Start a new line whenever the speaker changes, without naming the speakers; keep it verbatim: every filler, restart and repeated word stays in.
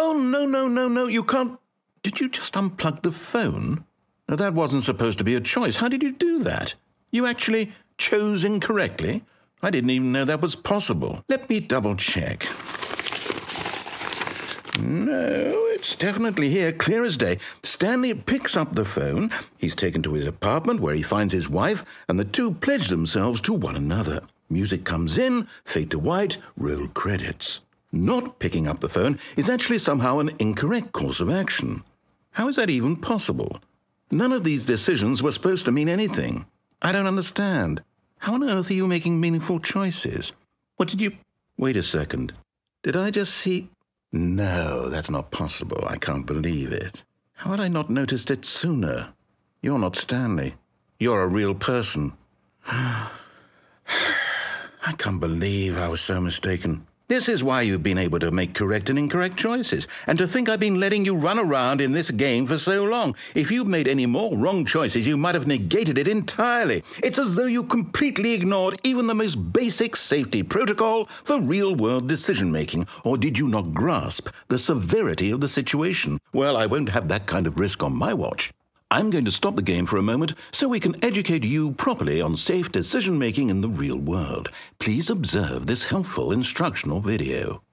Oh, no, no, no, no, you can't. Did you just unplug the phone? Now, that wasn't supposed to be a choice. How did you do that? You actually chose incorrectly? I didn't even know that was possible. Let me double check. No, it's definitely here, clear as day. Stanley picks up the phone. He's taken to his apartment where he finds his wife, and the two pledge themselves to one another. Music comes in, fade to white, roll credits. Not picking up the phone is actually somehow an incorrect course of action. How is that even possible? None of these decisions were supposed to mean anything. I don't understand. How on earth are you making meaningful choices? What did you... Wait a second. Did I just see... No, that's not possible. I can't believe it. How had I not noticed it sooner? You're not Stanley. You're a real person. I can't believe I was so mistaken. This is why you've been able to make correct and incorrect choices. And to think I've been letting you run around in this game for so long. If you'd made any more wrong choices, you might have negated it entirely. It's as though you completely ignored even the most basic safety protocol for real-world decision-making. Or did you not grasp the severity of the situation? Well, I won't have that kind of risk on my watch. I'm going to stop the game for a moment so we can educate you properly on safe decision-making in the real world. Please observe this helpful instructional video.